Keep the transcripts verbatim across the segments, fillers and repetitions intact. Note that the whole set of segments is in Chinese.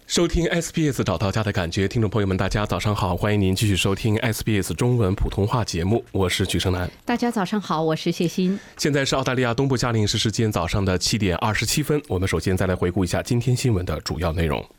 收听 S B S 找到家的感觉，听众朋友们大家早上好，欢迎您继续收听 S B S 中文普通话节目，我是许生南。 大家早上好，我是谢欣。 现在是澳大利亚东部夏令时时间早上的七点二十七分，我们首先再来回顾一下今天新闻的主要内容。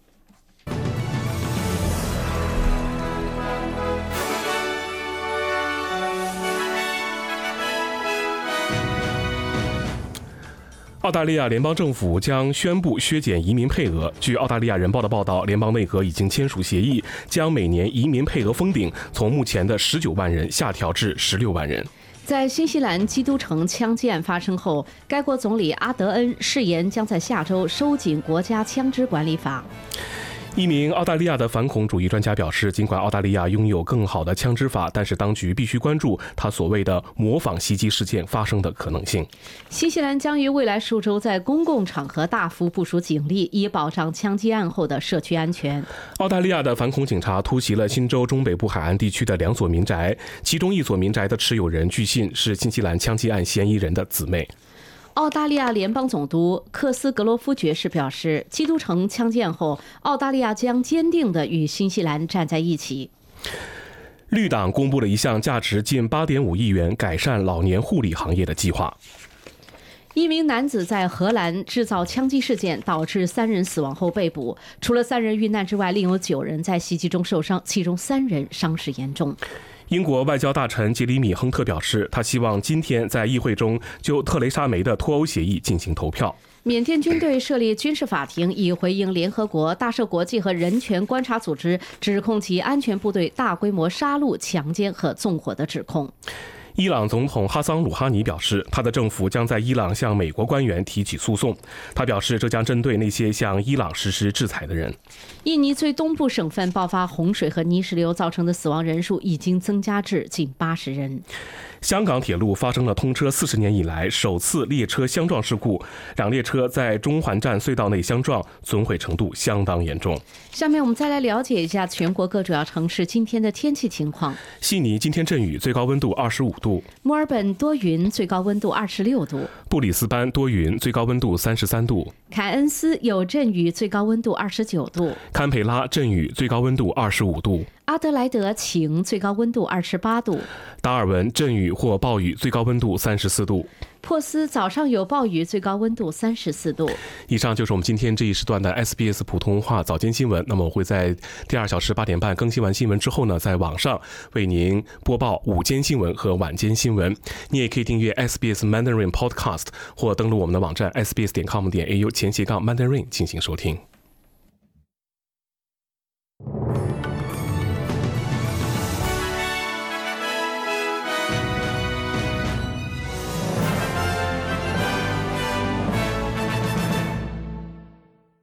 澳大利亚联邦政府将宣布削减移民配额。据澳大利亚人报的报道，联邦内阁已经签署协议，将每年移民配额封顶从目前的十九万人下调至十六万人。 在新西兰基督城枪击案发生后，该国总理阿德恩誓言将在下周收紧国家枪支管理法。 一名澳大利亚的反恐主义专家表示，尽管澳大利亚拥有更好的枪支法，但是当局必须关注他所谓的模仿袭击事件发生的可能性。 新西兰将于未来数周在公共场合大幅部署警力，以保障枪击案后的社区安全。 澳大利亚的反恐警察突袭了新州中北部海岸地区的两所民宅，其中一所民宅的持有人据信是新西兰枪击案嫌疑人的姊妹。 澳大利亚联邦总督克斯格罗夫爵士表示，基督城枪击案后，澳大利亚将坚定地与新西兰站在一起。 绿党公布了一项价值近 八点五亿元改善老年护理行业的计划。 一名男子在荷兰制造枪击事件，导致三人死亡后被捕。除了三人遇难之外，另有九人在袭击中受伤，其中三人伤势严重。 英国外交大臣杰里米·亨特表示，他希望今天在议会中就特蕾莎梅的脱欧协议进行投票。 缅甸军队设立军事法庭，以回应联合国、大赦国际和人权观察组织指控其安全部队大规模杀戮、强奸和纵火的指控。 伊朗总统哈桑鲁哈尼表示，他的政府将在伊朗向美国官员提起诉讼。他表示，这将针对那些向伊朗实施制裁的人。 印尼最东部省份爆发洪水和泥石流，造成的死亡人数已经增加至近八十人。 香港铁路发生了通车四十年以来首次列车相撞事故，两列车在中环站隧道内相撞，损毁程度相当严重。 下面我们再来了解一下全国各主要城市今天的天气情况。 悉尼今天阵雨，最高温度二十五度； 墨尔本多云，最高温度二十六度； 布里斯班多云，最高温度三十三度； 凯恩斯有阵雨，最高温度二十九度； 堪培拉阵雨，最高温度二十五度； 阿德莱德晴，最高温度二十八度； 达尔文阵雨或暴雨，最高温度三十四度； 珀斯早上有暴雨，最高温度三十四度。 以上就是我们今天这一时段的 S B S 普通话早间新闻。那么我会在第二小时八点半更新完新闻之后呢，在网上为您播报午间新闻和晚间新闻。你也可以订阅 S B S Mandarin Podcast 或登录我们的网站 S B S 点 com 点 A U 前斜杠 Mandarin 进行收听。